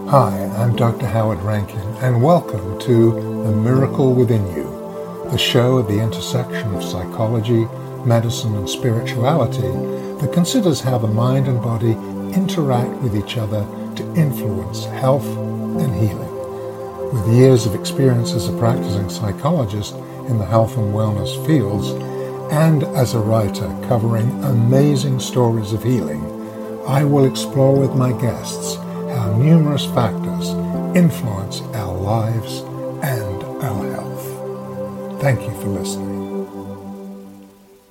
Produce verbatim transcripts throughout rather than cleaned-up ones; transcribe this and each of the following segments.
Hi, I'm Doctor Howard Rankin, and welcome to The Miracle Within You, the show at the intersection of psychology, medicine, and spirituality that considers how the mind and body interact with each other to influence health and healing. With years of experience as a practicing psychologist in the health and wellness fields, and as a writer covering amazing stories of healing, I will explore with my guests how numerous factors influence our lives and our health. Thank you for listening.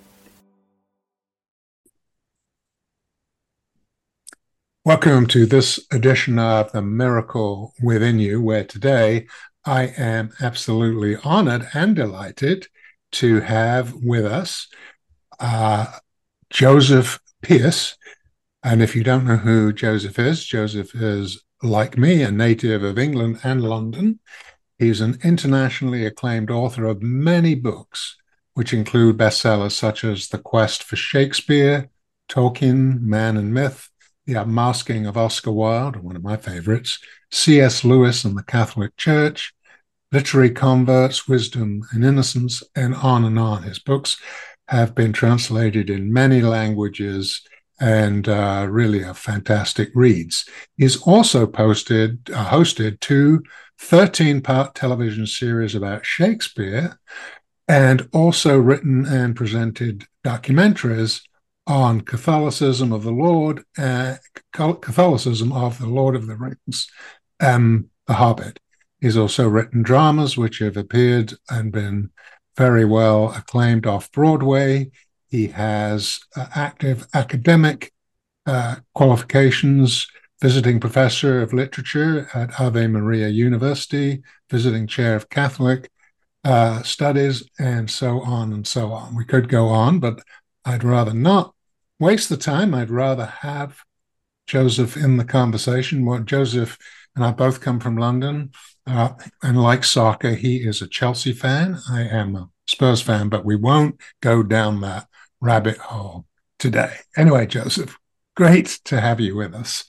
Welcome to this edition of The Miracle Within You, where today I am absolutely honored and delighted to have with us uh, Joseph Pearce. And if you don't know who Joseph is, Joseph is, like me, a native of England and London. He's an internationally acclaimed author of many books, which include bestsellers such as The Quest for Shakespeare, Tolkien, Man and Myth, The Unmasking of Oscar Wilde, one of my favorites, C S Lewis and the Catholic Church, Literary Converts, Wisdom and Innocence, and on and on. His books have been translated in many languages and uh, really are fantastic reads. He's also posted, uh, hosted two thirteen-part television series about Shakespeare, and also written and presented documentaries on Catholicism of the Lord, uh, Catholicism of the Lord of the Rings, and The Hobbit. He's also written dramas which have appeared and been very well acclaimed off-Broadway. He has uh, active academic uh, qualifications, visiting professor of literature at Ave Maria University, visiting chair of Catholic uh, studies, and so on and so on. We could go on, but I'd rather not waste the time. I'd rather have Joseph in the conversation. Well, Joseph and I both come from London, uh, and like soccer, he is a Chelsea fan. I am a Spurs fan, but we won't go down that rabbit hole today. Anyway, Joseph, great to have you with us.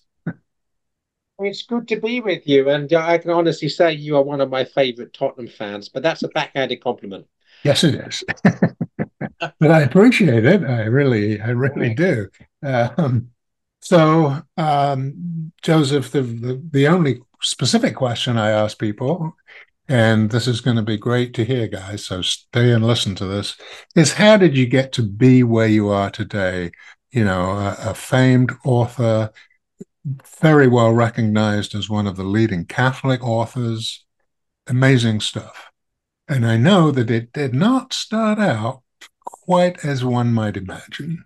It's good to be with you, and uh, I can honestly say you are one of my favourite Tottenham fans, but that's a backhanded compliment. Yes, it is. But I appreciate it. I really, I really do. Um, so, um, Joseph, the, the the only specific question I ask people, and this is going to be great to hear, guys, so stay and listen to this, is how did you get to be where you are today? You know, a, a famed author, very well recognized as one of the leading Catholic authors, amazing stuff. And I know that it did not start out quite as one might imagine.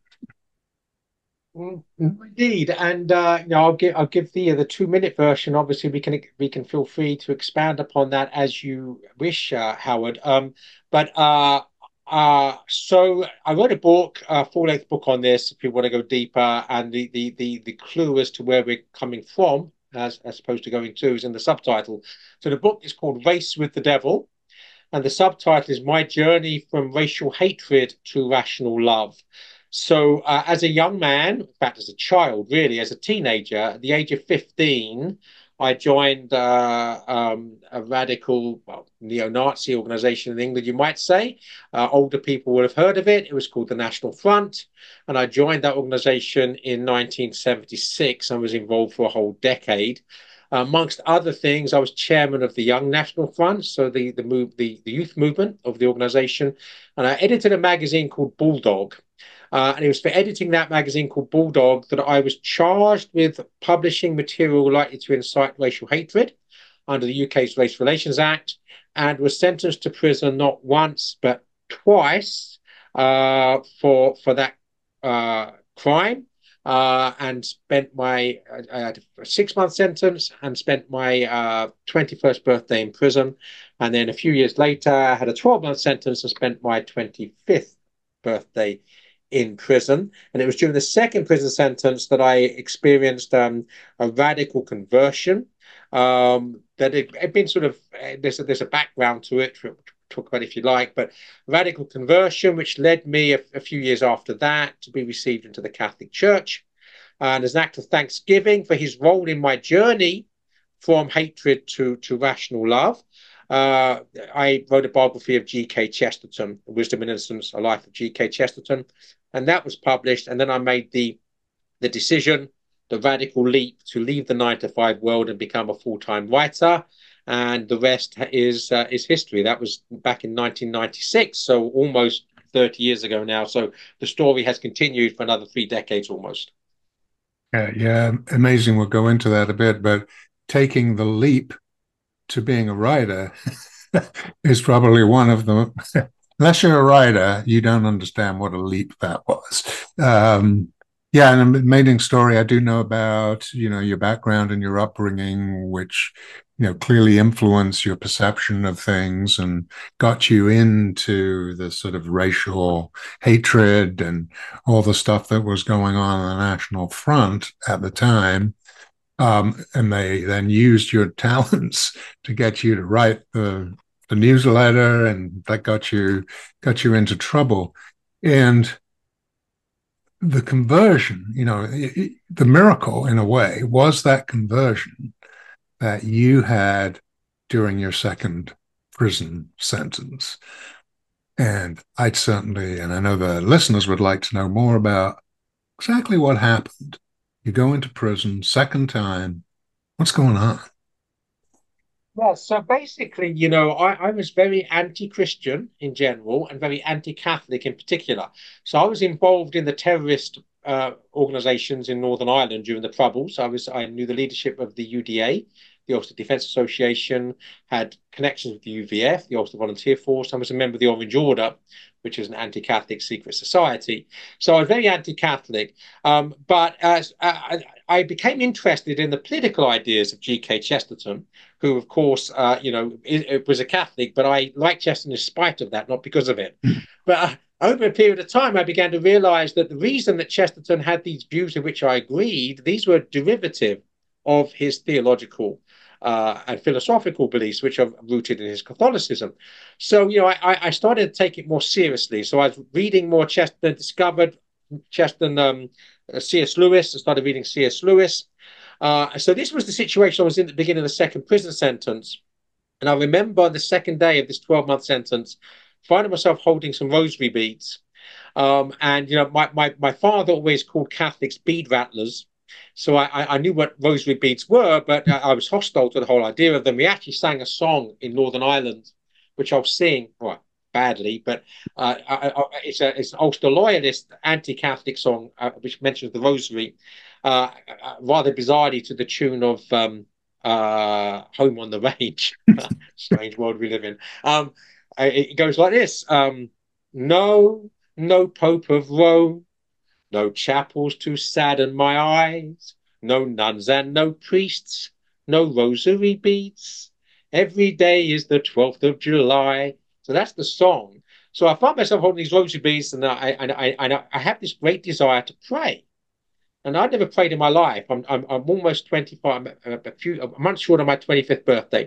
Mm, Indeed, and uh, you know, I'll give I'll give the the two minute version. Obviously, we can we can feel free to expand upon that as you wish, uh, Howard. Um, but uh, uh, so I wrote a book, a full length book on this. If you want to go deeper, and the the the the clue as to where we're coming from, as as opposed to going to, is in the subtitle. So the book is called Race with the Devil, and the subtitle is My Journey from Racial Hatred to Rational Love. So, uh, as a young man, in fact, as a child, really, as a teenager, at the age of fifteen, I joined uh, um, a radical, well, neo-Nazi organization in England, you might say. Uh, older people would have heard of it. It was called the National Front. And I joined that organization in nineteen seventy-six and was involved for a whole decade. Uh, amongst other things, I was chairman of the Young National Front, so the the move the, the youth movement of the organization, and I edited a magazine called Bulldog. Uh, and it was for editing that magazine called Bulldog that I was charged with publishing material likely to incite racial hatred under the U K's Race Relations Act, and was sentenced to prison not once but twice uh, for for that uh, crime. Uh, and spent my I had a six month sentence and spent my uh, twenty-first birthday in prison, and then a few years later I had a twelve month sentence and spent my twenty-fifth birthday in prison. And it was during the second prison sentence that I experienced um, a radical conversion. Um, that it had been sort of uh, there's a, there's a background to it. Talk about it if you like, but radical conversion, which led me a, a few years after that to be received into the Catholic Church. And as an act of thanksgiving for his role in my journey from hatred to to rational love. Uh, I wrote a biography of G K Chesterton, Wisdom and Innocence, A Life of G K Chesterton, and that was published. And then I made the the decision, the radical leap to leave the nine to five world and become a full time writer. And the rest is uh, is history. That was back in nineteen ninety-six, so almost thirty years ago now. So the story has continued for another three decades almost. Yeah, yeah, amazing. We'll go into that a bit, but taking the leap to being a writer is probably one of the, unless you're a writer, you don't understand what a leap that was. Um, yeah, and an amazing story. I do know about, you know, your background and your upbringing, which, you know, clearly influenced your perception of things and got you into the sort of racial hatred and all the stuff that was going on on the National Front at the time. Um, and they then used your talents to get you to write the the newsletter, and that got you got you into trouble. And the conversion, you know, it, the miracle in a way was that conversion that you had during your second prison sentence. And I'd certainly, and I know the listeners would like to know more about exactly what happened. You go into prison, second time. What's going on? Yeah, so basically, you know, I, I was very anti-Christian in general and very anti-Catholic in particular. So I was involved in the terrorist uh, organizations in Northern Ireland during the Troubles. I was I knew the leadership of the U D A, the Ulster Defence Association, had connections with the U V F, the Ulster Volunteer Force. I was a member of the Orange Order, which is an anti-Catholic secret society. So I was very anti-Catholic. Um, but as uh, I became interested in the political ideas of G K Chesterton, who, of course, uh, you know, it, it was a Catholic, but I liked Chesterton in spite of that, not because of it. But uh, over a period of time, I began to realize that the reason that Chesterton had these views in which I agreed, these were derivative of his theological uh, and philosophical beliefs, which are rooted in his Catholicism. So, you know, I, I started to take it more seriously. So I was reading more Chesterton, discovered Chesterton, um, C S. Lewis. I started reading C S. Lewis. Uh, so this was the situation I was in at the beginning of the second prison sentence. And I remember the second day of this twelve-month sentence, finding myself holding some rosary beads. Um, and, you know, my, my, my father always called Catholics bead rattlers. So I, I knew what rosary beads were, but I was hostile to the whole idea of them. We actually sang a song in Northern Ireland, which I'll sing, well, badly, but uh, I, I, it's, a, it's an Ulster loyalist anti-Catholic song, uh, which mentions the rosary, uh, uh, rather bizarrely to the tune of um, uh, Home on the Range. Strange world we live in. Um, it goes like this. Um, no, no Pope of Rome, no chapels to sadden my eyes, no nuns and no priests, no rosary beads. Every day is the twelfth of July. So that's the song. So I find myself holding these rosary beads, and I, and I, and I have this great desire to pray. And I'd never prayed in my life. I'm, I'm, I'm almost twenty-five, a few a month short of my twenty-fifth birthday.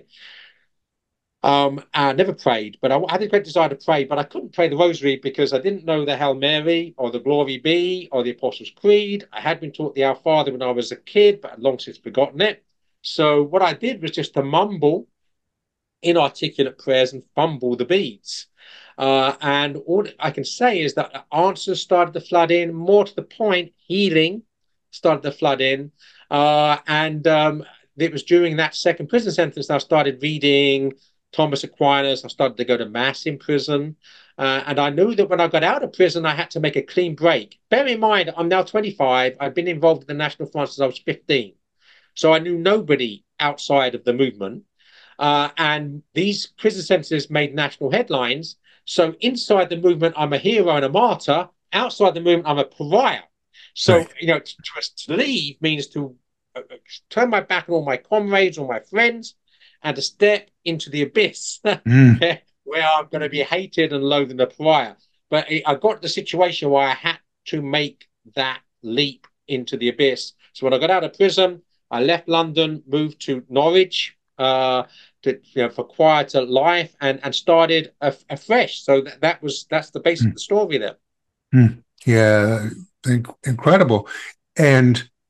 Um, I never prayed, but I had a great desire to pray, but I couldn't pray the rosary because I didn't know the Hail Mary or the Glory Be or the Apostles' Creed. I had been taught the Our Father when I was a kid, but I'd long since forgotten it. So what I did was just to mumble inarticulate prayers and fumble the beads. Uh, and all I can say is that answers started to flood in, more to the point, healing started to flood in. Uh, and um, it was during that second prison sentence that I started reading Thomas Aquinas. I started to go to Mass in prison. Uh, and I knew that when I got out of prison, I had to make a clean break. Bear in mind, I'm now twenty-five. I've been involved in the National Front since I was fifteen. So I knew nobody outside of the movement. Uh, and these prison sentences made national headlines. So inside the movement, I'm a hero and a martyr. Outside the movement, I'm a pariah. So, right. you know, to, to leave means to uh, turn my back on all my comrades, all my friends, and to step into the abyss mm. where I'm going to be hated and loathed and a pariah. But I got to the situation where I had to make that leap into the abyss. So when I got out of prison, I left London, moved to Norwich, uh, to, you know, for quieter life, and and started afresh. So that, that was that's the base mm. of the story there. Mm. Yeah, inc- incredible. And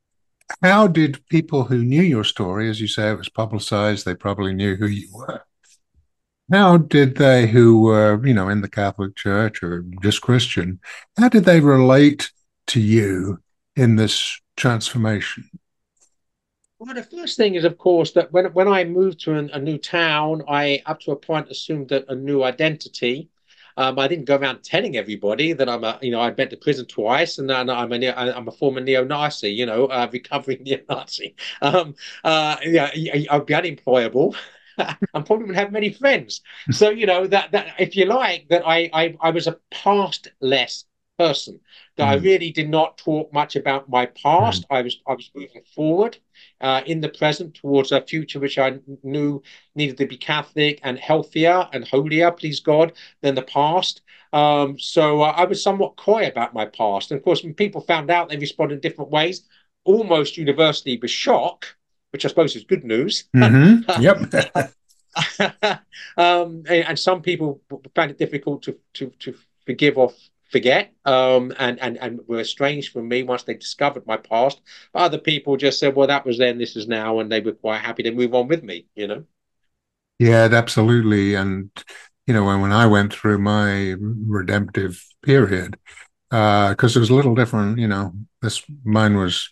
how did people who knew your story, as you say, it was publicized, they probably knew who you were. How did they, who were, you know, in the Catholic Church or just Christian, how did they relate to you in this transformation? Well, the first thing is, of course, that when when I moved to an, a new town, I up to a point assumed that a new identity. Um, I didn't go around telling everybody that I'm a, you know, I'd been to prison twice and, and I'm a, I'm a former neo-Nazi, you know, uh, recovering neo-Nazi. Um, uh, yeah, I'd be unemployable. I probably wouldn't have many friends. So, you know, that that if you like, that I I, I was a past-less person. That I Mm, really did not talk much about my mm. past. I was I was moving forward uh, in the present towards a future which I knew needed to be Catholic and healthier and holier, please God, than the past. Um, so uh, I was somewhat coy about my past. And of course, when people found out, they responded in different ways, almost universally with shock, which I suppose is good news. Mm-hmm. Yep. um, and, and some people found it difficult to to to forgive or forget, um, and and and were estranged from me once they discovered my past. Other people just said, "Well, that was then, this is now," and they were quite happy to move on with me. You know. Yeah, absolutely. And, you know, when, when I went through my redemptive period, uh, because it was a little different, you know, this mine was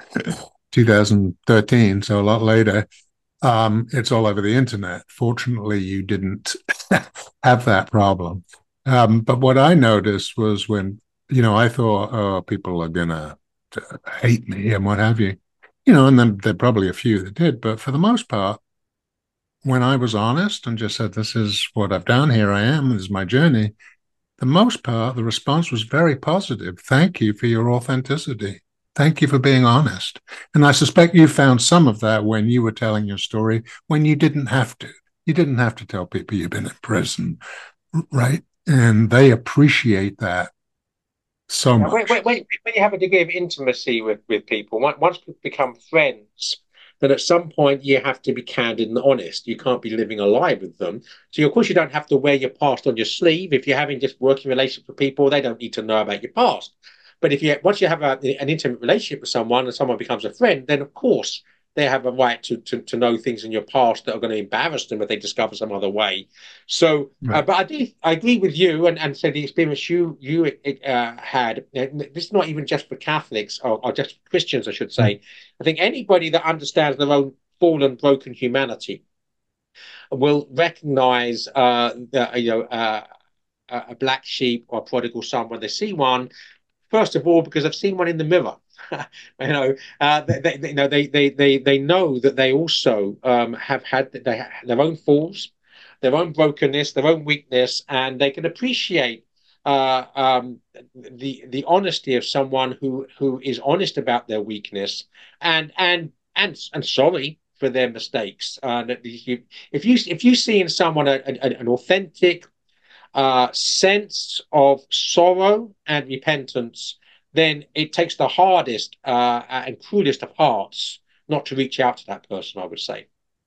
two thousand thirteen, so a lot later. Um, it's all over the internet. Fortunately, you didn't have that problem. Um, but what I noticed was when, you know, I thought, oh, people are gonna hate me and what have you, you know, and then there are probably a few that did, but for the most part, when I was honest and just said, this is what I've done, here I am, this is my journey, the most part, the response was very positive. Thank you for your authenticity. Thank you for being honest. And I suspect you found some of that when you were telling your story, when you didn't have to. You didn't have to tell people you've been in prison, right? And they appreciate that so Yeah, when, much. when, when when you have a degree of intimacy with, with people, once people become friends, then at some point you have to be candid and honest. You can't be living a lie with them. So, of course, you don't have to wear your past on your sleeve. If you're having just working relationship with people, they don't need to know about your past. But if you once you have a, an intimate relationship with someone and someone becomes a friend, then of course they have a right to, to, to know things in your past that are going to embarrass them if they discover some other way. So, uh, Right. but I do I agree with you, and and so the experience you you uh, had. This is not even just for Catholics or, or just Christians, I should say. I think anybody that understands their own fallen, broken humanity will recognize uh, the, you know uh, a black sheep or a prodigal son when they see one. First of all, because I've seen one in the mirror. you know, uh, they, they, you know, they, they, they, they know that they also um, have had they have their own falls, their own brokenness, their own weakness, and they can appreciate uh, um, the the honesty of someone who who is honest about their weakness and and and and sorry for their mistakes. Uh, if you if you if you see in someone a, a, an authentic uh, sense of sorrow and repentance, then it takes the hardest uh, and cruelest of hearts not to reach out to that person, I would say.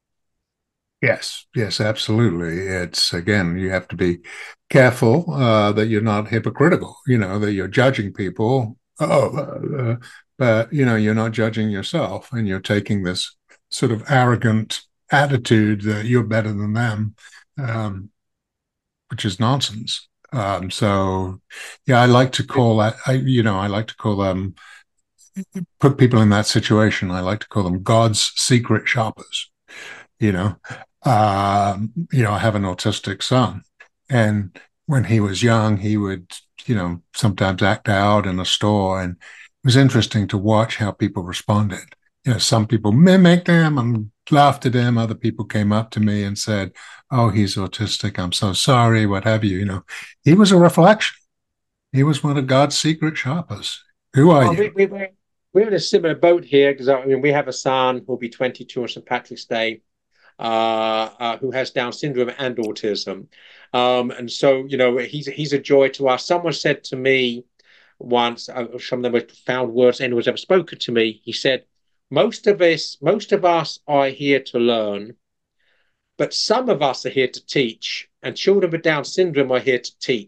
Yes, yes, absolutely. It's again, you have to be careful uh, that you're not hypocritical, you know, that you're judging people. Oh, uh, but you know, you're not judging yourself and you're taking this sort of arrogant attitude that you're better than them, um, which is nonsense. Um, so, yeah, I like to call that, I, you know, I like to call them, put people in that situation. I like to call them God's secret shoppers, you know. Um, you know, I have an autistic son, and when he was young, he would, you know, sometimes act out in a store, and it was interesting to watch how people responded. You know, some people mimicked him and laughed at him. Other people came up to me and said, "Oh, he's autistic. I'm so sorry. What have you?" You know, he was a reflection. He was one of God's secret shoppers. Who are Well, we, you? we, we're, we're in a similar boat here because I mean, we have a son who'll be twenty-two on Saint Patrick's Day, uh, uh, who has Down syndrome and autism. Um, and so, you know, he's he's a joy to us. Someone said to me once, uh, some of the most profound words anyone's ever spoken to me. He said, "Most of us, most of us are here to learn, but some of us are here to teach, and children with Down syndrome are here to teach."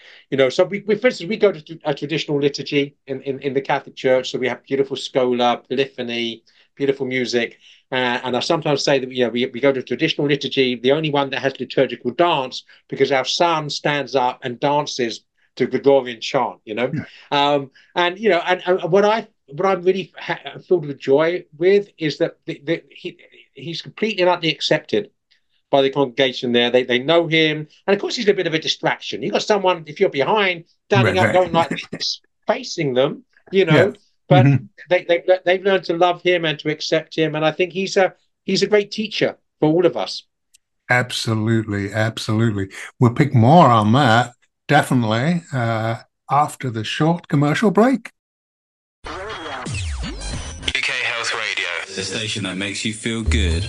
You know, so we, we for instance, we go to a traditional liturgy in, in, in the Catholic Church. So we have beautiful schola, polyphony, beautiful music. Uh, and I sometimes say that, you know, we, we go to traditional liturgy, the only one that has liturgical dance, because our son stands up and dances to Gregorian chant, you know. Yeah. Um, and, you know, and, and what I what I'm really ha- filled with joy with is that the, the, he he's completely and utterly accepted by the congregation there. They they know him, and of course he's a bit of a distraction. You've got someone, if you're behind, standing up, going like this, facing them, you Yeah. know. But Mm-hmm. they they they've learned to love him and to accept him, and I think he's a he's a great teacher for all of us. Absolutely, absolutely. We'll pick more on that definitely uh, after the short commercial break. U K Health Radio, the station that makes you feel good.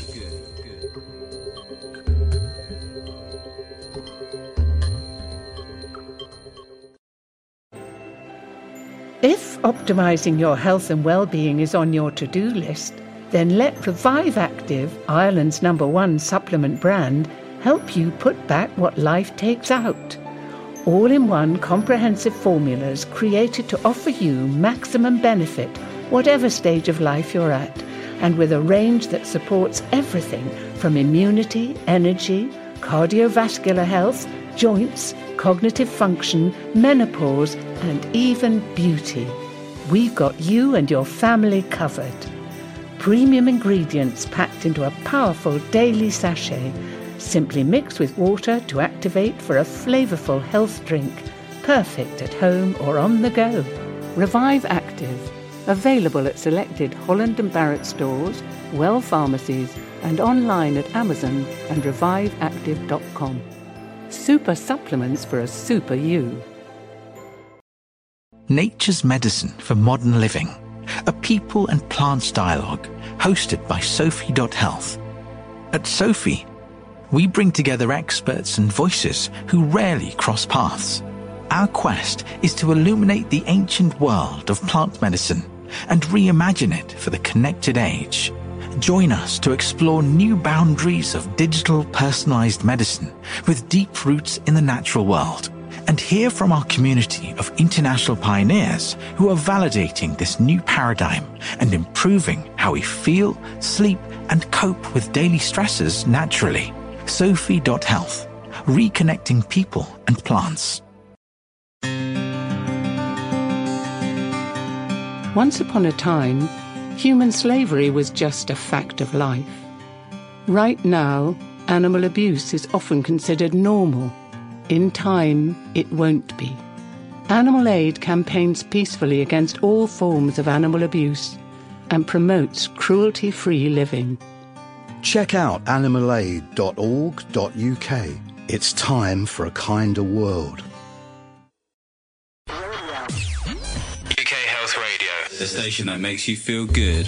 If optimising your health and well-being is on your to-do list, then let Revive Active, Ireland's number one supplement brand, help you put back what life takes out. All-in-one comprehensive formulas created to offer you maximum benefit, whatever stage of life you're at, and with a range that supports everything from immunity, energy, cardiovascular health, joints, cognitive function, menopause, and even beauty. We've got you and your family covered. Premium ingredients packed into a powerful daily sachet. Simply mix with water to activate for a flavourful health drink. Perfect at home or on the go. Revive Active. Available at selected Holland and Barrett stores, Well pharmacies, and online at Amazon and revive active dot com. Super supplements for a super you. Nature's Medicine for Modern Living, a people and plants dialogue hosted by Sophie Health. At Sophie, we bring together experts and voices who rarely cross paths. Our quest is to illuminate the ancient world of plant medicine and reimagine it for the connected age. Join us to explore new boundaries of digital personalized medicine with deep roots in the natural world, and hear from our community of international pioneers who are validating this new paradigm and improving how we feel, sleep, and cope with daily stresses naturally. Sophie Health, reconnecting people and plants. Once upon a time, human slavery was just a fact of life. Right now, animal abuse is often considered normal. In time, it won't be. Animal Aid campaigns peacefully against all forms of animal abuse and promotes cruelty-free living. Check out animal aid dot org dot U K. It's time for a kinder world. U K Health Radio, the station that makes you feel good.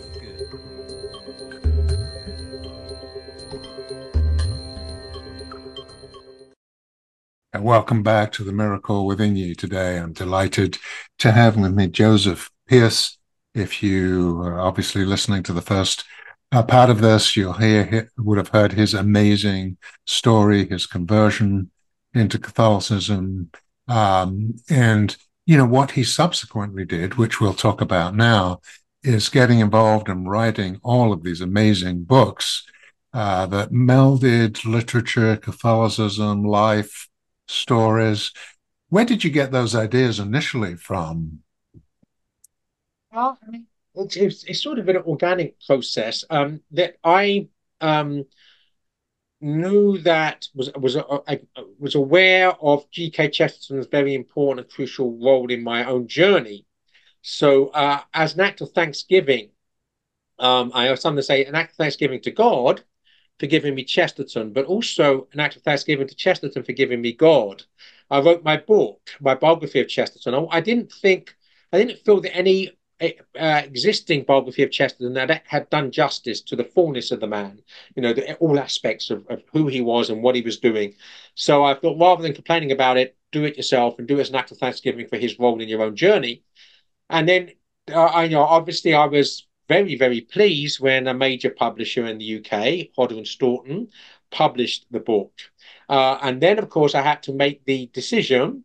And welcome back to The Miracle Within You today. I'm delighted to have with me Joseph Pearce. If you are obviously listening to the first uh, part of this, you'll hear, would have heard his amazing story, his conversion into Catholicism, um, and, you know, what he subsequently did, which we'll talk about now, is getting involved in writing all of these amazing books uh, that melded literature, Catholicism, life, stories. Where did you get those ideas initially from? Well, I mean, it's, it's, it's sort of an organic process um, that I um, knew that was was I was aware of G K Chesterton's very important and crucial role in my own journey. So, uh, as an act of thanksgiving, um, I sometimes say an act of thanksgiving to God for giving me Chesterton, but also an act of thanksgiving to Chesterton for giving me God. I wrote my book, my biography of Chesterton. I, I didn't think, I didn't feel that any uh, existing biography of Chesterton that had done justice to the fullness of the man, you know, the, all aspects of, of who he was and what he was doing. So I thought, rather than complaining about it, do it yourself and do it as an act of thanksgiving for his role in your own journey. And then, uh, I you know, obviously I was very, very pleased when a major publisher in the U K, Hodder and Stoughton, published the book. Uh, and then, of course, I had to make the decision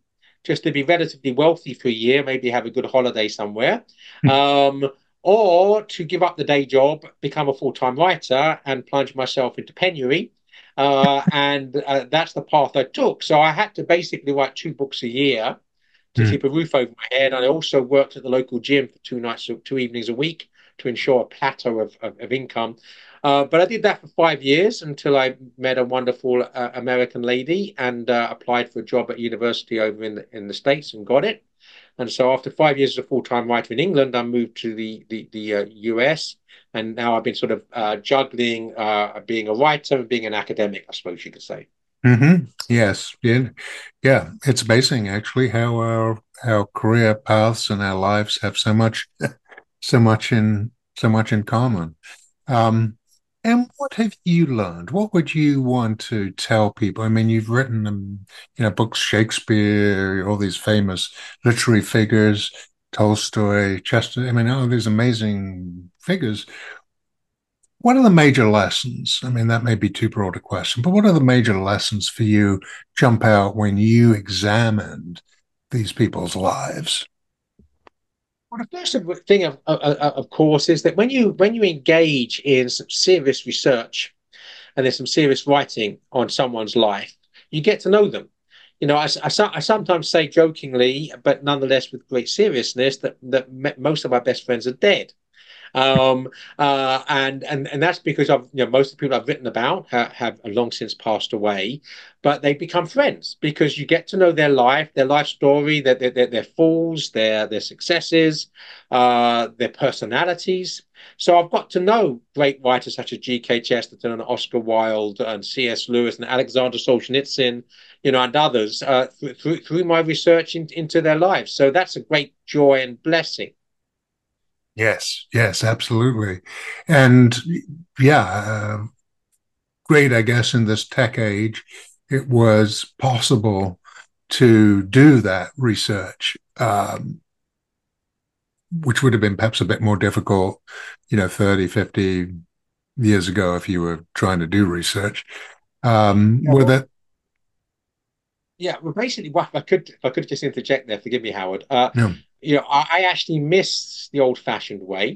just to be relatively wealthy for a year, maybe have a good holiday somewhere, um, or to give up the day job, become a full-time writer, and plunge myself into penury. Uh, and uh, that's the path I took. So I had to basically write two books a year to Mm. keep a roof over my head. And I also worked at the local gym for two nights, two evenings a week to ensure a plateau of, of, of income. Uh, but I did that for five years until I met a wonderful uh, American lady and uh, applied for a job at university over in the, in the States and got it. And so after five years as a full-time writer in England, I moved to the the, the uh, U S. And now I've been sort of uh, juggling uh, being a writer and being an academic, I suppose you could say. Mm-hmm. Yes. Yeah. Yeah. It's amazing actually how our our career paths and our lives have so much so much in so much in common. Um, and what have you learned? What would you want to tell people? I mean, you've written um, you know, books, Shakespeare, all these famous literary figures, Tolstoy, Chester. I mean, all these amazing figures. What are the major lessons? I mean, that may be too broad a question, but what are the major lessons for you jump out when you examined these people's lives? Well, the first thing, of, of, of course, is that when you when you engage in some serious research and there's some serious writing on someone's life, you get to know them. You know, I, I, I sometimes say jokingly, but nonetheless with great seriousness, that that most of my best friends are dead. Um, uh, and and and that's because I've you know most of the people I've written about have, have long since passed away, but they become friends because you get to know their life, their life story, their their, their, their falls, their their successes, uh, their personalities. So I've got to know great writers such as G K Chesterton and Oscar Wilde and C S Lewis and Alexander Solzhenitsyn, you know, and others uh, through through my research in, into their lives. So that's a great joy and blessing. Yes, yes, absolutely. And yeah, uh, great, I guess, in this tech age, it was possible to do that research, um, which would have been perhaps a bit more difficult, you know, thirty, fifty years ago if you were trying to do research. Um, Yeah, were well, that, yeah, well, basically, what if I could, if I could just interject there, forgive me, Howard. Uh, no. you know, I, I actually miss the old-fashioned way.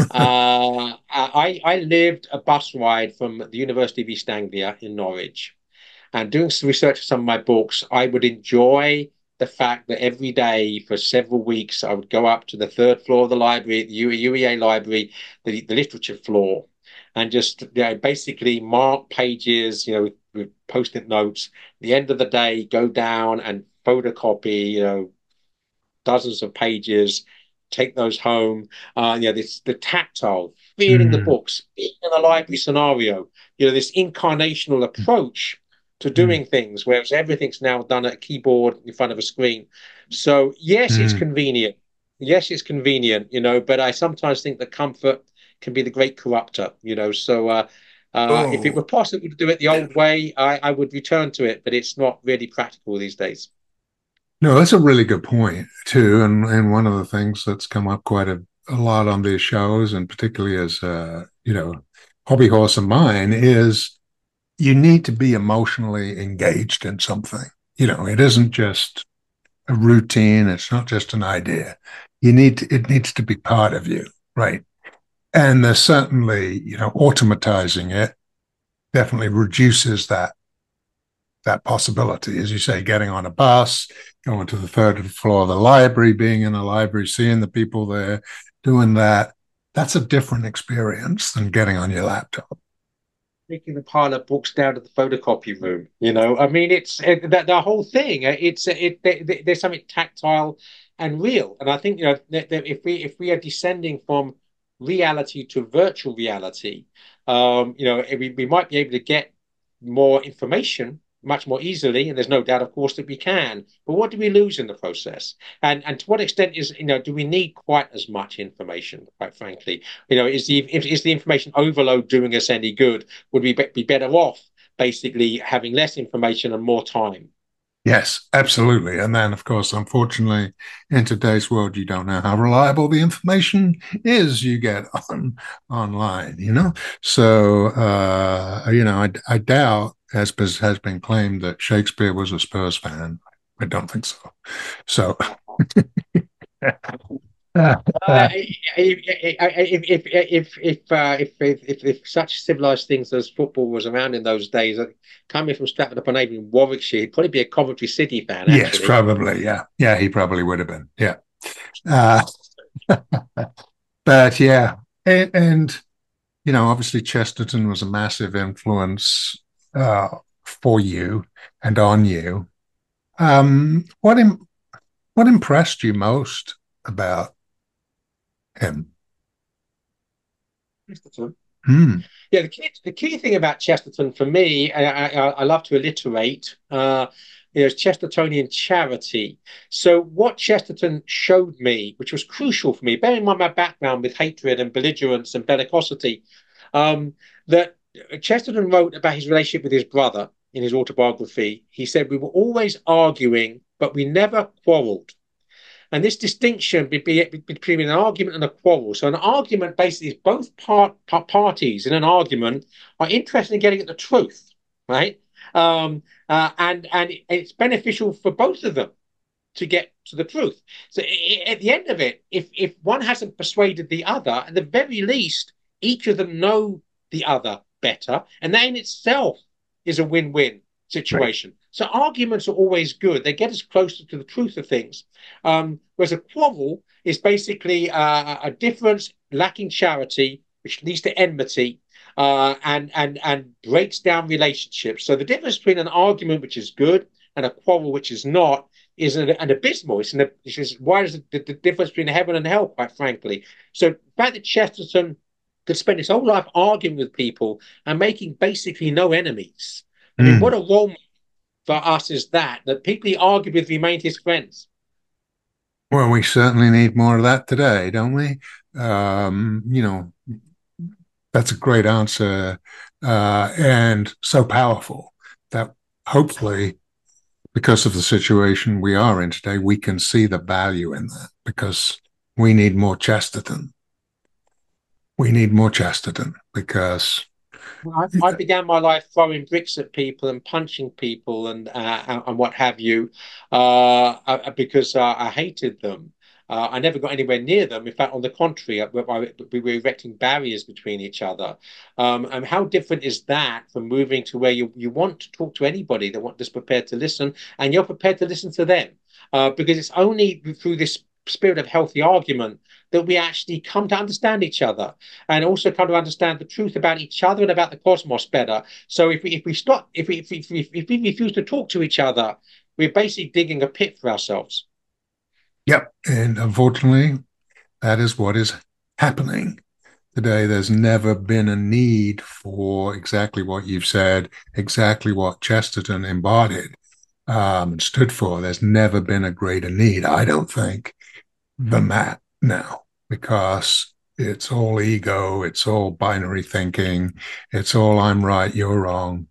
Uh, I I lived a bus ride from the University of East Anglia in Norwich, and doing some research for some of my books, I would enjoy the fact that every day for several weeks I would go up to the third floor of the library, the U E A library, the, the literature floor, and just you know, basically mark pages, you know, with, with post-it notes. At the end of the day, go down and photocopy, you know, dozens of pages, take those home. Uh, you know, this the tactile, feeling the Mm, books, being in a library scenario, you know, this incarnational approach to mm, doing things, whereas everything's now done at a keyboard in front of a screen. So yes, it's mm. convenient. Yes, it's convenient, you know, but I sometimes think that comfort can be the great corrupter, you know. So uh, uh, if it Oh, were possible to do it the old way, I, I would return to it, but it's not really practical these days. no, that's a really good point too. And and one of the things that's come up quite a, a lot on these shows, and particularly as uh, you know, hobby horse of mine, is you need to be emotionally engaged in something. You know, it isn't just a routine, it's not just an idea. You need to, it needs to be part of you, right? And there's certainly, you know, automatizing it definitely reduces that that possibility. As you say, getting on a bus, going to the third floor of the library, being in a library, seeing the people there, doing that. That's a different experience than getting on your laptop. Taking the pile of books down to the photocopy room. You know, I mean, it's it, that the whole thing. It's it, it, there's something tactile and real, and I think you know that, that if we if we are descending from reality to virtual reality, um, you know, we, we might be able to get more information much more easily, and there's no doubt, of course, that we can. But what do we lose in the process? And and to what extent is you know do we need quite as much information? Quite frankly, you know, is the is the information overload doing us any good? Would we be better off basically having less information and more time? Yes, absolutely. And then, of course, unfortunately, in today's world, you don't know how reliable the information is you get on online, you know? So, uh, you know, I, I doubt, as has been claimed, that Shakespeare was a Spurs fan. I don't think so. So, uh, Uh, uh, if if if if, uh, if if if if such civilized things as football was around in those days, uh, coming from Stratford upon Avon in Warwickshire, he'd probably be a Coventry City fan, yes, actually. probably. Yeah, yeah, he probably would have been. Yeah, uh, but yeah, and, and you know, obviously Chesterton was a massive influence uh, for you and on you. Um, what im- what impressed you most about him? Hmm. Yeah, the key, the key thing about Chesterton for me, I, I, I love to alliterate, uh, is Chestertonian charity. So what Chesterton showed me, which was crucial for me, bearing in mind my background with hatred and belligerence and bellicosity, um, that Chesterton wrote about his relationship with his brother in his autobiography. He said, we were always arguing, but we never quarreled. And this distinction between an argument and a quarrel. So an argument basically is both part, part parties in an argument are interested in getting at the truth, right? Um, uh, and and it's beneficial for both of them to get to the truth. So at the end of it, if if one hasn't persuaded the other, at the very least, each of them know the other better, and that in itself is a win-win situation. Right. So arguments are always good. They get us closer to the truth of things. Um, whereas a quarrel is basically uh, a difference lacking charity, which leads to enmity uh, and and and breaks down relationships. So the difference between an argument which is good and a quarrel which is not is an, an abysmal. It's, an, it's just, why is the, the difference between heaven and hell, quite frankly? So the fact that Chesterton could spend his whole life arguing with people and making basically no enemies. I mean, mm. what a role model for us is that, that people he argued with remained his friends. Well, we certainly need more of that today, don't we? Um, you know, that's a great answer uh, and so powerful that hopefully, because of the situation we are in today, we can see the value in that because we need more Chesterton. We need more Chesterton because I, I began my life throwing bricks at people and punching people and uh, and what have you, uh, because uh, I hated them. Uh, I never got anywhere near them. In fact, on the contrary, I, I, we were erecting barriers between each other. Um, and how different is that from moving to where you, you want to talk to anybody that want, that's prepared to listen, and you're prepared to listen to them? Uh, because it's only through this spirit of healthy argument that we actually come to understand each other and also come to understand the truth about each other and about the cosmos better. So if we if we stop if we if we, if we refuse to talk to each other, we're basically digging a pit for ourselves. Yep, and unfortunately, that is what is happening today. There's never been a need for exactly what you've said, exactly what Chesterton embodied um, and stood for. There's never been a greater need, I don't think, than that now, because it's all ego, it's all binary thinking, it's all I'm right, you're wrong.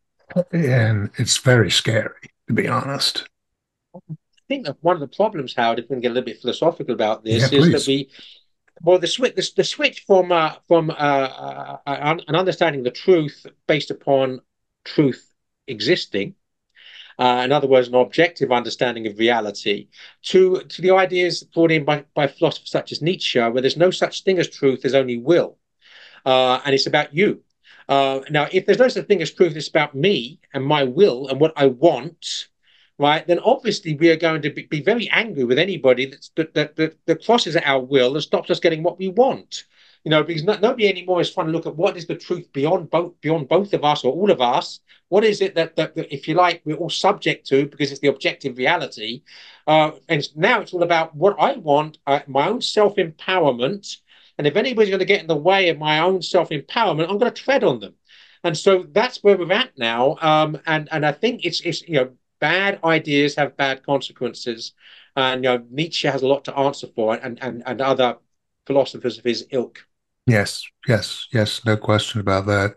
And it's very scary, to be honest. I think that one of the problems, Howard, if we can get a little bit philosophical about this, yeah, is please. that we, well, the switch, the, the switch from uh, from uh, uh, an understanding the truth based upon truth existing, Uh, in other words, an objective understanding of reality, to, to the ideas brought in by, by philosophers such as Nietzsche, where there's no such thing as truth, there's only will. Uh, and it's about you. Uh, now, if there's no such thing as truth, it's about me and my will and what I want, right? Then obviously we are going to be, be very angry with anybody that's, that, that, that, that crosses our will and stops us getting what we want. You know, because no, nobody anymore is trying to look at what is the truth beyond both beyond both of us or all of us. What is it that, that, that if you like, we're all subject to because it's the objective reality. Uh, and now it's all about what I want, uh, my own self-empowerment. And if anybody's going to get in the way of my own self-empowerment, I'm going to tread on them. And so that's where we're at now. Um, and, and I think it's, it's, you know, bad ideas have bad consequences. And, you know, Nietzsche has a lot to answer for, and, and, and other philosophers of his ilk. Yes, yes, yes, no question about that.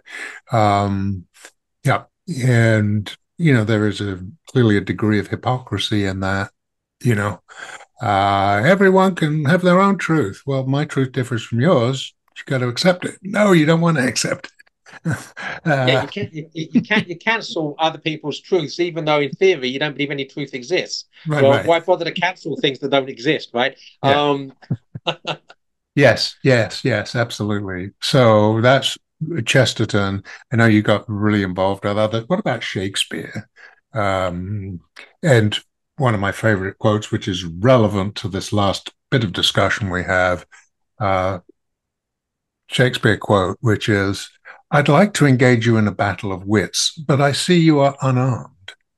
Um, yeah, and you know there is a clearly a degree of hypocrisy in that. You know, uh, everyone can have their own truth. Well, my truth differs from yours. You got to accept it. No, you don't want to accept it. uh, Yeah, you can't you, you can't you cancel other people's truths, even though in theory you don't believe any truth exists. right, Well, right. why bother to cancel things that don't exist, right? Yeah. Um, Yes, yes, yes, absolutely. So that's Chesterton. I know you got really involved with other. What about Shakespeare? Um, and one of my favorite quotes, which is relevant to this last bit of discussion we have, uh, Shakespeare quote, which is, "I'd like to engage you in a battle of wits, but I see you are unarmed."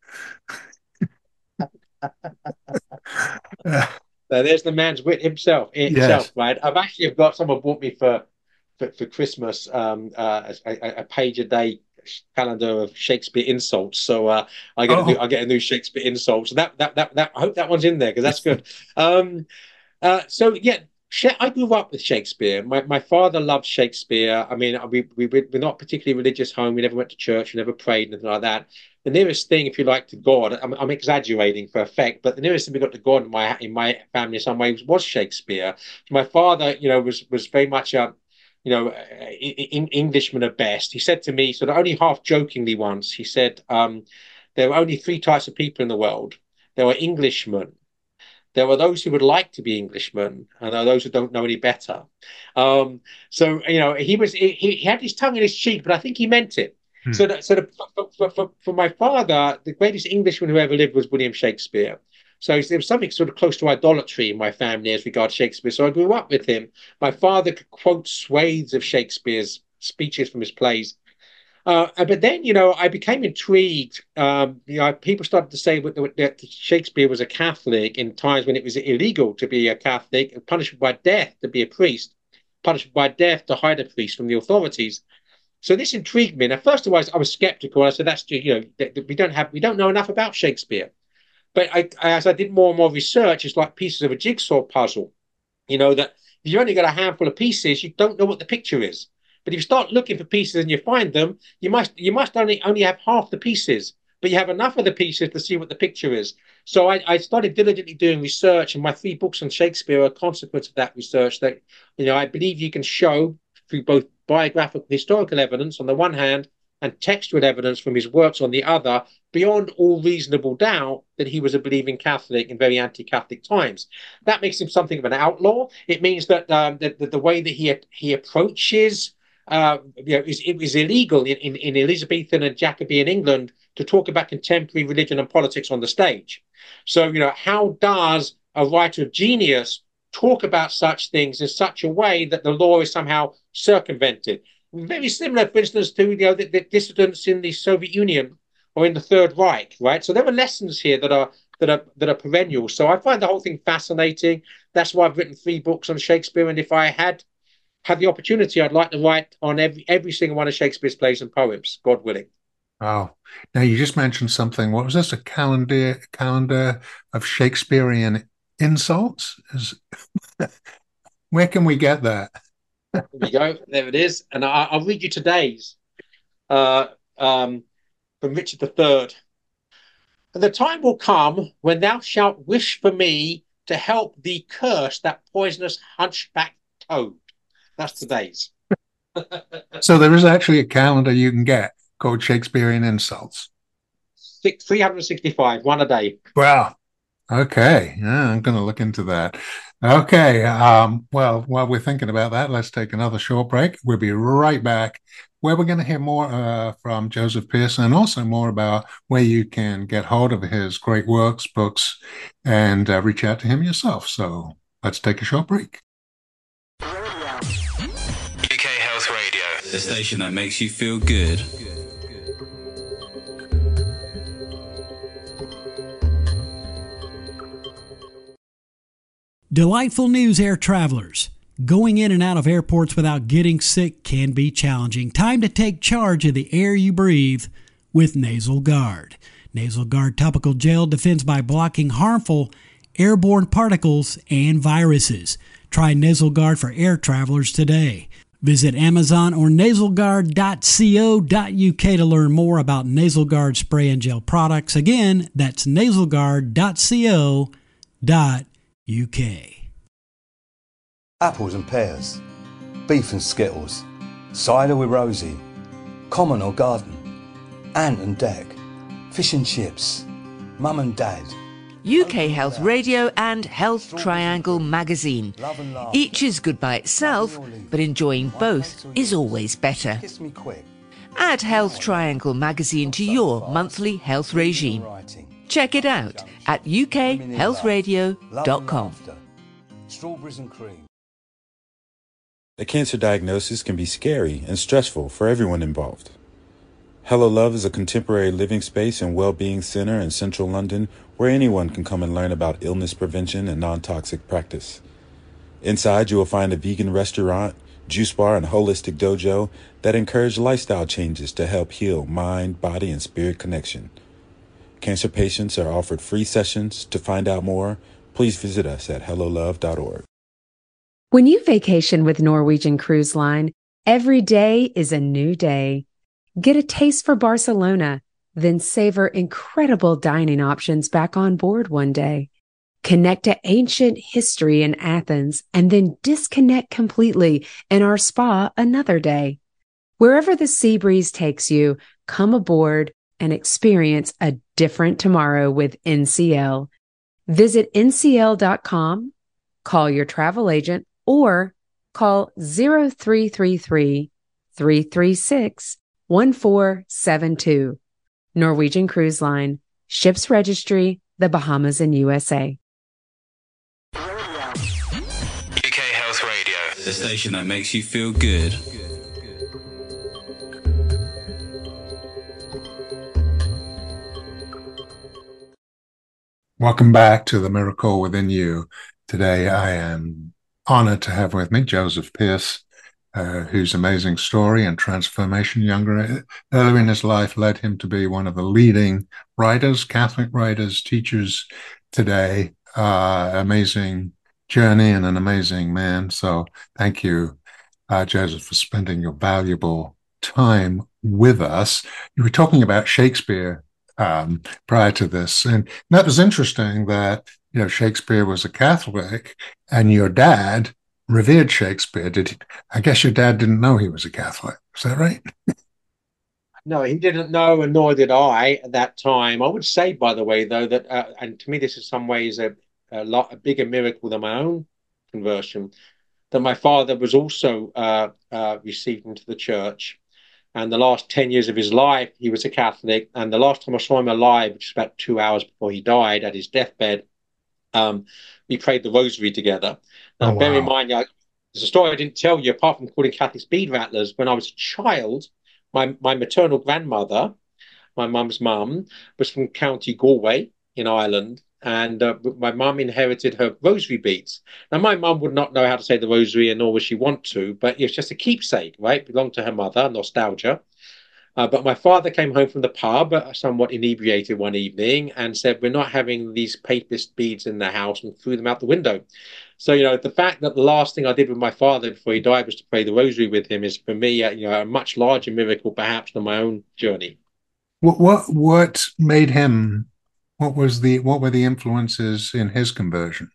Uh, so there's the man's wit himself, himself, yes. right? I've actually got someone bought me for for, for Christmas um, uh, a, a page a day calendar of Shakespeare insults. So uh, I get a new Oh, I get a new Shakespeare insults. That that that that I hope that one's in there because that's good. Um, Uh, so yeah, I grew up with Shakespeare. My my father loved Shakespeare. I mean, we we we're not particularly religious home. We never went to church. We never prayed, anything like that. The nearest thing, if you like, to God, I'm, I'm exaggerating for effect, but the nearest thing we got to God in my in my family in some ways was Shakespeare. My father, you know, was was very much a, you know, in, Englishman at best. He said to me, sort of only half jokingly once, he said, um, there are only three types of people in the world. There are Englishmen. There are those who would like to be Englishmen, and there are those who don't know any better. Um, so you know, he was he, he had his tongue in his cheek, but I think he meant it. hmm. So, that, so the, for, for, for my father, the greatest Englishman who ever lived was William Shakespeare. So there was something sort of close to idolatry in my family as regards Shakespeare. So I grew up with him. My father could quote swathes of Shakespeare's speeches from his plays. Uh, but then, you know, I became intrigued. Um, you know, people started to say that Shakespeare was a Catholic in times when it was illegal to be a Catholic, punishable by death to be a priest, punishable by death to hide a priest from the authorities. So this intrigued me. Now, first of all, I was skeptical. I said, "That's you know, we don't have, we don't know enough about Shakespeare." But I, as I did more and more research, it's like pieces of a jigsaw puzzle. You know that if you only got a handful of pieces, you don't know what the picture is. But if you start looking for pieces and you find them, you must you must only only have half the pieces, but you have enough of the pieces to see what the picture is. So I, I started diligently doing research, and my three books on Shakespeare are a consequence of that research. That you know, I believe you can show through both biographical historical evidence on the one hand and textual evidence from his works on the other, beyond all reasonable doubt, that he was a believing Catholic in very anti-Catholic times. That makes him something of an outlaw. It means that um, that, that the way that he he approaches Uh, you know, it was illegal in, in, in Elizabethan and Jacobean England to talk about contemporary religion and politics on the stage. So, you know, how does a writer of genius talk about such things in such a way that the law is somehow circumvented? Very similar, for instance, to you know the, the dissidents in the Soviet Union or in the Third Reich, right? So there are lessons here that are that are that are perennial. So I find the whole thing fascinating. That's why I've written three books on Shakespeare, and if I had had the opportunity, I'd like to write on every every single one of Shakespeare's plays and poems, God willing. Oh, now you just mentioned something. What was this? A calendar calendar of Shakespearean insults? Is where can we get that? There we go. There it is. And I, I'll read you today's uh, um, from Richard the Third. And the time will come when thou shalt wish for me to help thee curse that poisonous hunchback toad. That's today's. So there is actually a calendar you can get called Shakespearean Insults. Six, three hundred sixty-five, one a day. Wow. Okay. Yeah, I'm going to look into that. Okay. Um, well, while we're thinking about that, let's take another short break. We'll be right back, where we're going to hear more uh, from Joseph Pearson and also more about where you can get hold of his great works, books, and uh, reach out to him yourself. So let's take a short break. U K Health Radio, the station that makes you feel good. Delightful news, air travelers. Going in and out of airports without getting sick can be challenging. Time to take charge of the air you breathe with Nasal Guard. Nasal Guard topical gel defends by blocking harmful airborne particles and viruses. Try Nasal Guard for air travelers today. Visit Amazon or nasal guard dot co dot u k to learn more about Nasal Guard spray and gel products. Again, that's nasal guard dot co dot u k. Apples and pears, beef and skittles, cider with Rosie, common or garden, ant and deck, fish and chips, mum and dad. U K Health Radio and Health Triangle magazine. Each is good by itself, but enjoying both is always better. Kiss me quick. Add Health Triangle magazine to your monthly health regime. Check it out at u k health radio dot com. Strawberries and cream. A cancer diagnosis can be scary and stressful for everyone involved. Hello Love is a contemporary living space and well-being center in central London where anyone can come and learn about illness prevention and non-toxic practice. Inside, you will find a vegan restaurant, juice bar, and holistic dojo that encourage lifestyle changes to help heal mind, body, and spirit connection. Cancer patients are offered free sessions. To find out more, please visit us at hello love dot org. When you vacation with Norwegian Cruise Line, every day is a new day. Get a taste for Barcelona, then savor incredible dining options back on board one day. Connect to ancient history in Athens and then disconnect completely in our spa another day. Wherever the sea breeze takes you, come aboard and experience a different tomorrow with N C L. Visit N C L dot com, call your travel agent, or call zero three three three, three three six, one four seven two. Norwegian Cruise Line, Ships Registry, the Bahamas and U S A. U K Health Radio, the station that makes you feel good. Welcome back to The Miracle Within You. Today I am honored to have with me Joseph Pearce, uh, whose amazing story and transformation younger earlier in his life led him to be one of the leading writers, Catholic writers, teachers today. Uh, amazing journey and an amazing man. So thank you, uh, Joseph, for spending your valuable time with us. You were talking about Shakespeare Um, prior to this. And that was interesting that, you know, Shakespeare was a Catholic and your dad revered Shakespeare. Did he, I guess your dad didn't know he was a Catholic. Is that right? No, he didn't know, and nor did I at that time. I would say, by the way, though, that, uh, and to me, this is some ways a, a lot, a bigger miracle than my own conversion, that my father was also uh, uh, received into the church. And the last ten years of his life, he was a Catholic. And the last time I saw him alive, which was about two hours before he died at his deathbed, um, we prayed the rosary together. Now, oh, wow. bear in mind, you know, there's a story I didn't tell you, apart from calling Catholic speed rattlers. When I was a child, my, my maternal grandmother, my mum's mum, was from County Galway in Ireland. And uh, my mum inherited her rosary beads. Now, my mum would not know how to say the rosary, and nor would she want to, but it's just a keepsake, right? It belonged to her mother, nostalgia. Uh, but my father came home from the pub, uh, somewhat inebriated one evening, and said, we're not having these papist beads in the house, and threw them out the window. So, you know, the fact that the last thing I did with my father before he died was to pray the rosary with him is, for me, uh, you know, a much larger miracle, perhaps, than my own journey. What, what, what made him... What was the what were the influences in his conversion?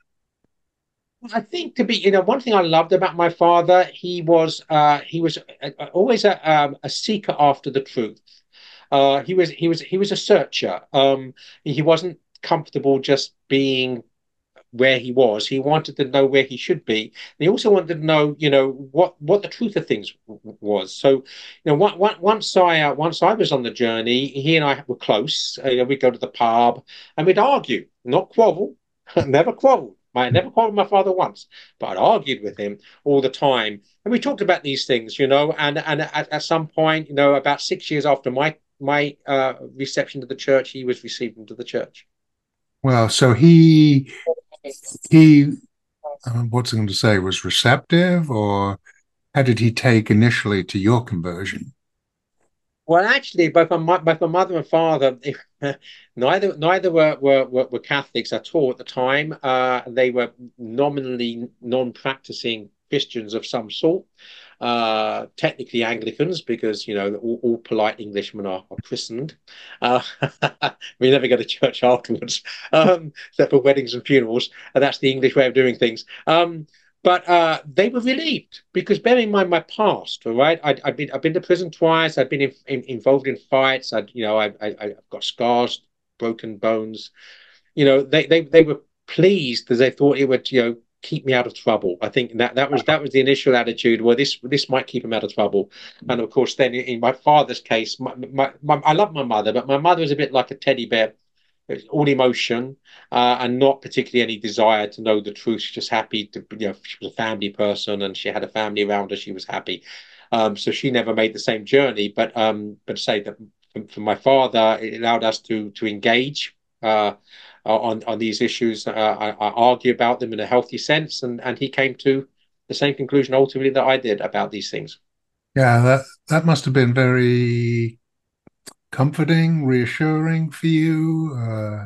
I think to be, you know, one thing I loved about my father, he was uh, he was a, a, always a, um, a seeker after the truth. Uh, he was he was he was a searcher. Um, he wasn't comfortable just being where he was. He wanted to know where he should be. And he also wanted to know, you know, what what the truth of things w- was. So, you know, one, one, once I uh, once I was on the journey, he and I were close. Uh, we'd go to the pub and we'd argue, not quarrel, never quarreled. I never quarreled with my father once, but I'd argued with him all the time. And we talked about these things, you know, and, and at, at some point, you know, about six years after my, my uh, reception to the church, he was received into the church. Well, so he... He, uh, what's I going to say, was receptive, or how did he take initially to your conversion? Well, actually, both my both my mother and father, neither neither were, were were Catholics at all at the time. Uh, they were nominally non-practicing Christians of some sort. Uh, technically Anglicans, because, you know, all, all polite Englishmen are, are christened. Uh, we never go to church afterwards, um, except for weddings and funerals. And that's the English way of doing things. Um, But uh, they were relieved because, bearing in mind my past, all right, I'd, I'd been I've been to prison twice. I'd been in, in, involved in fights. I'd you know I, I I've got scars, broken bones. You know, they they they were pleased because they thought it would you know keep me out of trouble. I think that that was that was the initial attitude. Well, this this might keep him out of trouble. And of course, then in my father's case, my, my, my I love my mother, but my mother was a bit like a teddy bear. All emotion uh, and not particularly any desire to know the truth. She's just happy to, you know, she was a family person and she had a family around her. She was happy. Um, so she never made the same journey. But um, but say that for, for my father, it allowed us to to engage uh, on on these issues. Uh, I, I argue about them in a healthy sense, and and he came to the same conclusion ultimately that I did about these things. Yeah, that that must have been very comforting, reassuring for you. Uh...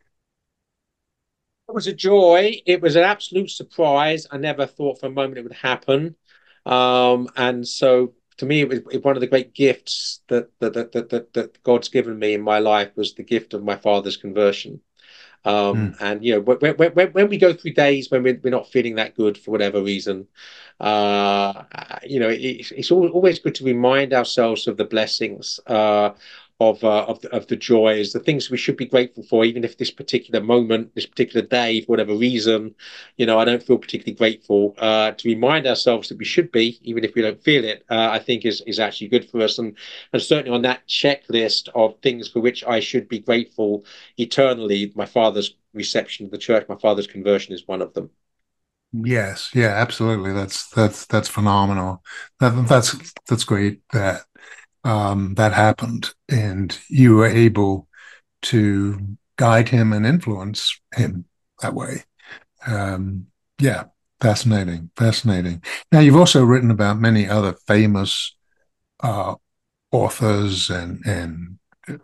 It was a joy. It was an absolute surprise. I never thought for a moment it would happen. Um, and so to me, it was one of the great gifts that that, that that that God's given me in my life was the gift of my father's conversion. Um, mm. And, you know, when, when, when we go through days when we're, we're not feeling that good for whatever reason, uh, you know, it, it's always good to remind ourselves of the blessings, uh, of uh, of the, of the joys, the things we should be grateful for, even if this particular moment, this particular day, for whatever reason, you know, I don't feel particularly grateful. Uh, to remind ourselves that we should be, even if we don't feel it, uh, I think is is actually good for us. And and certainly on that checklist of things for which I should be grateful eternally, my father's reception of the church, my father's conversion is one of them. Yes, yeah, absolutely. That's that's that's phenomenal. That, that's that's great that um, that happened, and you were able to guide him and influence him that way. Um, yeah, fascinating, fascinating. Now, you've also written about many other famous uh, authors and and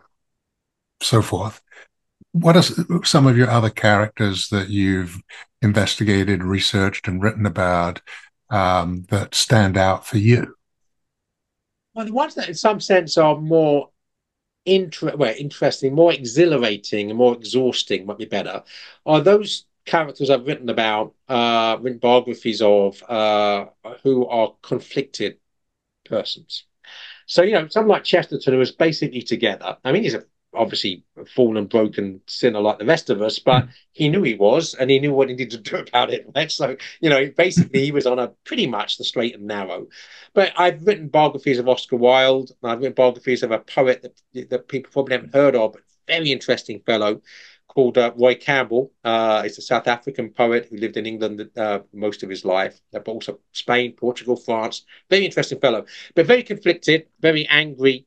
so forth. What are some of your other characters that you've investigated, researched, and written about um, that stand out for you? Well, the ones that in some sense are more inter- well, interesting, more exhilarating, and more exhausting, might be better, are those characters I've written about, uh, written biographies of, uh, who are conflicted persons. So, you know, someone like Chesterton, who was basically together. I mean, he's a obviously a fallen, broken sinner like the rest of us, but he knew he was, and he knew what he needed to do about it. Right? So, you know, basically he was on a pretty much the straight and narrow. But I've written biographies of Oscar Wilde, and I've written biographies of a poet that, that people probably haven't heard of, but very interesting fellow called uh, Roy Campbell. Uh, he's a South African poet who lived in England uh, most of his life, but also Spain, Portugal, France. Very interesting fellow, but very conflicted, very angry.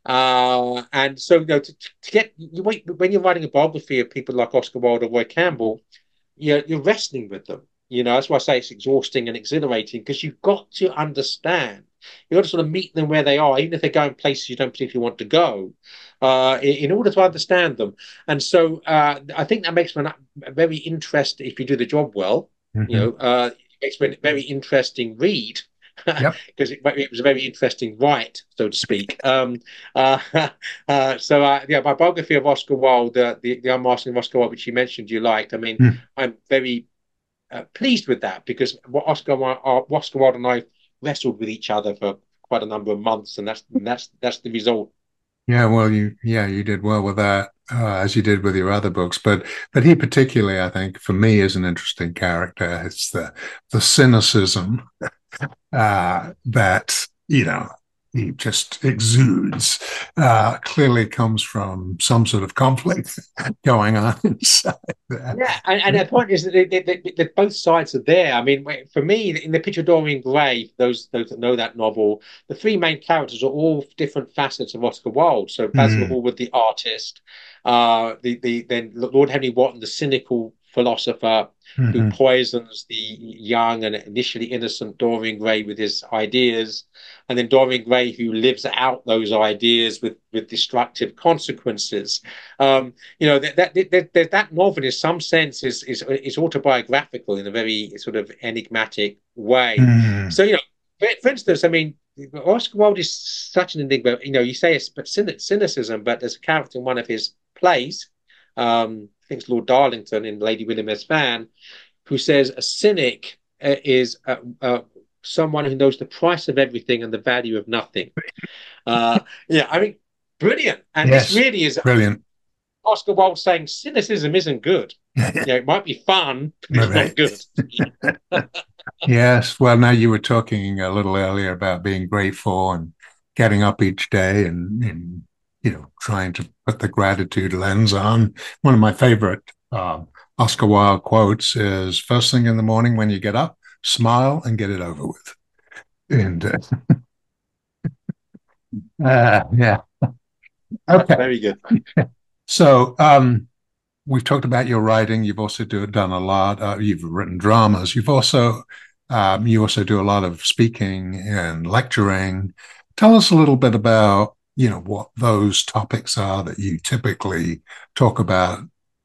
Uh, and so, you know, to, to get you, when you're writing a biography of people like Oscar Wilde or Roy Campbell, you're, you're wrestling with them. You know, that's why I say it's exhausting and exhilarating, because you've got to understand. You've got to sort of meet them where they are, even if they're going places you don't particularly want to go, uh, in, in order to understand them. And so uh, I think that makes one very interesting if you do the job well. Mm-hmm. You know, uh, it makes me a very interesting read. Yep. Because it, it was a very interesting write, so to speak. Um, uh, uh, so, uh, yeah, my biography of Oscar Wilde, uh, the, the Unmasking of Oscar Wilde, which you mentioned you liked, I mean, mm. I'm very uh, pleased with that, because what Oscar, uh, Oscar Wilde and I wrestled with each other for quite a number of months, and that's that's that's the result. Yeah, well, you yeah, you did well with that, uh, as you did with your other books. But but he particularly, I think, for me, is an interesting character. It's the the cynicism uh, that, you know, he just exudes. Uh, clearly comes from some sort of conflict going on inside there. Yeah, and, and the point is that, they, they, they, that both sides are there. I mean, for me, in The Picture of Dorian Gray, those those that know that novel, the three main characters are all different facets of Oscar Wilde. So Basil mm. Hallward, the artist, uh, the the then Lord Henry Wotton, the cynical philosopher, mm-hmm. who poisons the young and initially innocent Dorian Gray with his ideas, and then Dorian Gray, who lives out those ideas with, with destructive consequences. Um, you know, that that, that that novel, in some sense, is is is autobiographical in a very sort of enigmatic way. Mm-hmm. So, you know, for, for instance, I mean, Oscar Wilde is such an enigma. You know, you say it's but cynicism, but there's a character in one of his plays. Um, I think it's Lord Darlington in Lady Windermere's Fan, who says a cynic uh, is uh, uh, someone who knows the price of everything and the value of nothing. Uh, yeah, I mean, brilliant. And Yes, this really is brilliant. Oscar Wilde saying cynicism isn't good. Yeah, it might be fun, but it's Right. not good. Yes. Well, now you were talking a little earlier about being grateful and getting up each day and, and you know, trying to put the gratitude lens on. One of my favorite um, Oscar Wilde quotes is first thing in the morning when you get up, smile and get it over with. And uh, uh, yeah. Okay. Very good. So um, we've talked about your writing. You've also do, done a lot. Uh, you've written dramas. You've also um, you also do a lot of speaking and lecturing. Tell us a little bit about you know what those topics are that you typically talk about.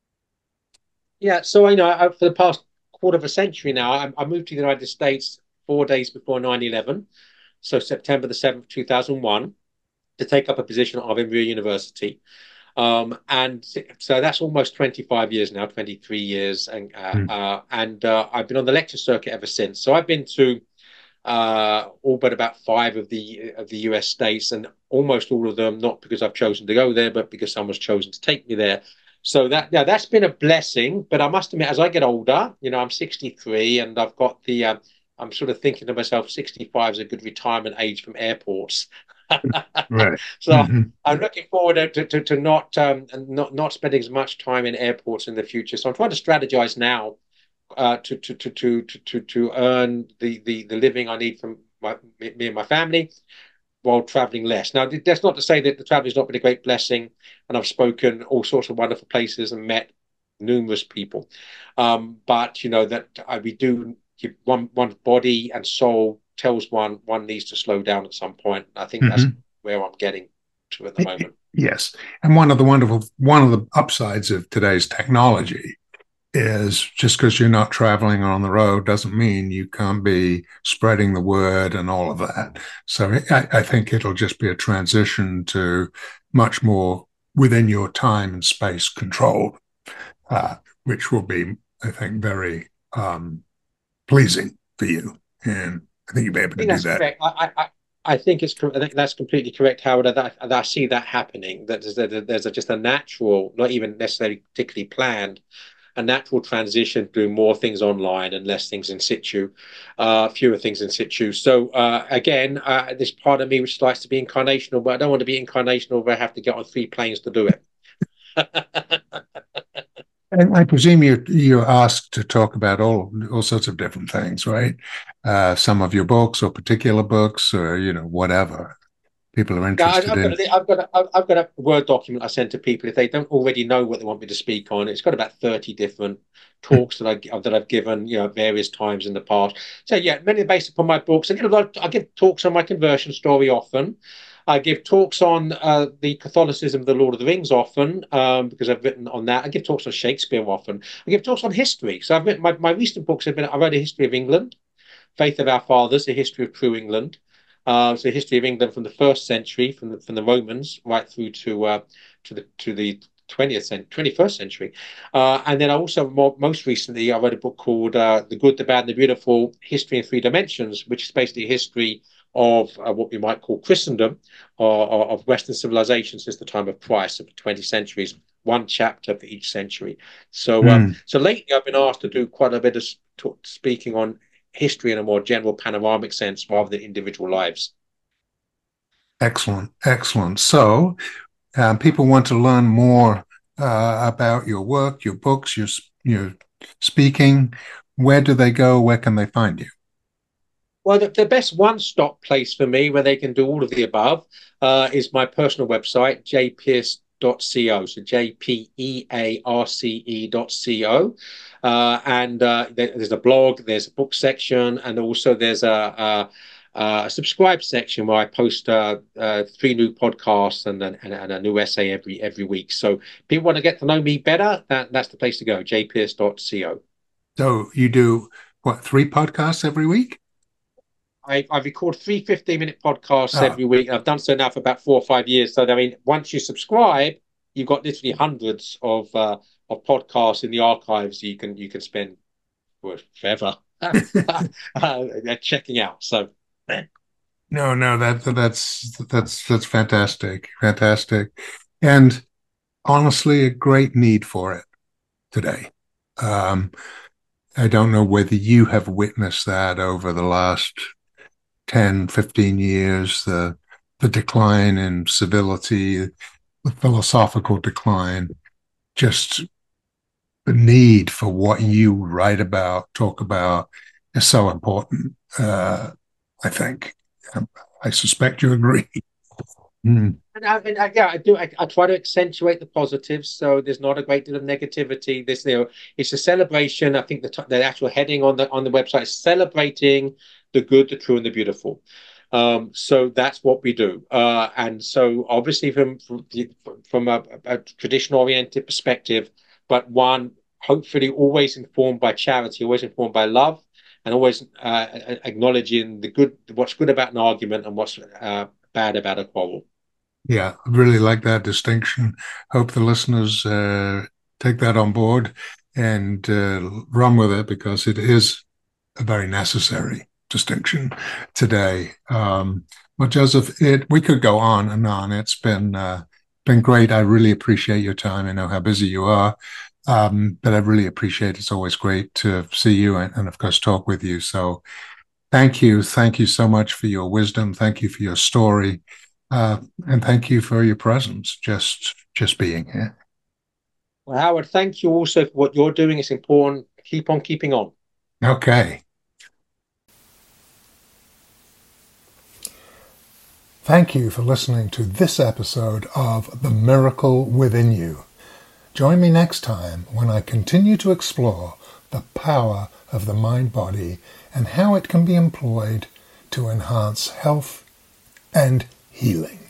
Yeah, so I know I, for the past quarter of a century now, I, I moved to the United States four days before nine eleven, so September the seventh, two thousand one, to take up a position at Harvard University. Um, and so that's almost twenty-five years now, twenty-three years. And, uh, mm. uh, and uh, I've been on the lecture circuit ever since. So I've been to uh, all but about five of the of the U S states, and almost all of them, not because I've chosen to go there, but because someone's chosen to take me there. So that yeah, that's been a blessing. But I must admit, as I get older, you know, I'm sixty-three, and I've got the, uh, I'm sort of thinking to myself, sixty-five is a good retirement age from airports. Right. So mm-hmm. I'm looking forward to to, to not um not not spending as much time in airports in the future. So I'm trying to strategize now uh, to, to to to to to earn the the the living I need from my, me and my family while traveling less. Now that's not to say that the travel has not been a great blessing, and I've spoken all sorts of wonderful places and met numerous people. Um, but you know that I, we do one one body and soul tells one one needs to slow down at some point. I think mm-hmm. that's where I'm getting to at the moment. Yes. And one of the wonderful, one of the upsides of today's technology is just because you're not traveling on the road doesn't mean you can't be spreading the word and all of that. So I, I think it'll just be a transition to much more within your time and space control, uh, which will be, I think, very um, pleasing for you. And I think you'll be able to do that. Correct. I, I, I think it's. I think that's completely correct, Howard. I, I see that happening. That there's, there's a, just a natural, not even necessarily particularly planned, a natural transition through more things online and less things in situ, uh, fewer things in situ. So uh, again, uh, this part of me which likes to be incarnational, but I don't want to be incarnational where I have to get on three planes to do it. And I presume you you're asked to talk about all all sorts of different things, right? Uh, some of your books, or particular books, or you know whatever people are interested yeah, I've, in. Got a, I've got a, I've got a Word document I send to people if they don't already know what they want me to speak on. It's got about thirty different talks that I that I've given, you know, at various times in the past. So yeah, many based upon my books. I give I give talks on my conversion story often. I give talks on uh, the Catholicism of the Lord of the Rings often, um, because I've written on that. I give talks on Shakespeare often. I give talks on history. So I've written, my, my recent books have been, I wrote a history of England, Faith of Our Fathers, a history of true England. Uh, so a history of England from the first century, from the, from the Romans, right through to uh, to the to the twentieth century, twenty-first century. Uh, and then I also, more, most recently, I wrote a book called uh, The Good, the Bad, and the Beautiful, History in Three Dimensions, which is basically a history of uh, what we might call Christendom, or, or of Western civilization since the time of Christ, of twenty centuries, one chapter for each century. So, mm. um, so lately I've been asked to do quite a bit of talk, speaking on history in a more general panoramic sense rather than individual lives. Excellent, excellent. So, um, people want to learn more uh, about your work, your books, your your speaking. Where do they go? Where can they find you? Well, the, the best one-stop place for me where they can do all of the above uh, is my personal website, j pearce dot co. So J P E A R C E dot co. Uh, and uh, there's a blog, there's a book section, and also there's a, a, a subscribe section where I post uh, uh, three new podcasts and, and, and a new essay every every week. So if people want to get to know me better, that, that's the place to go, j pearce dot co. So you do, what, three podcasts every week? I, I record three fifteen-minute podcasts oh. every week. I've done so now for about four or five years. So, I mean, once you subscribe, you've got literally hundreds of uh, of podcasts in the archives you can you can spend well, forever. uh, they're checking out. So, no, no, that that's that's that's fantastic, fantastic, and honestly, a great need for it today. Um, I don't know whether you have witnessed that over the last ten, fifteen years, the the decline in civility, the philosophical decline, just the need for what you write about, talk about, is so important. Uh, I think. I suspect you agree. Mm. And, I, and I, yeah, I do. I, I try to accentuate the positives, so there's not a great deal of negativity. This, you know, it's a celebration. I think the the actual heading on the on the website is celebrating the good, the true, and the beautiful. Um, so that's what we do. Uh, and so, obviously, from from, from a, a tradition-oriented perspective, but one hopefully always informed by charity, always informed by love, and always uh, acknowledging the good, what's good about an argument and what's uh, bad about a quarrel. Yeah, I really like that distinction. Hope the listeners uh, take that on board and uh, run with it, because it is a very necessary distinction today. Um, well, Joseph, it, we could go on and on. It's been uh, been great. I really appreciate your time. I know how busy you are, um, but I really appreciate it. It's always great to see you and, and, of course, talk with you. So thank you. Thank you so much for your wisdom. Thank you for your story. Uh, and thank you for your presence, just just being here. Well, Howard, thank you also for what you're doing. It's important. Keep on keeping on. Okay. Thank you for listening to this episode of The Miracle Within You. Join me next time when I continue to explore the power of the mind-body and how it can be employed to enhance health and healing.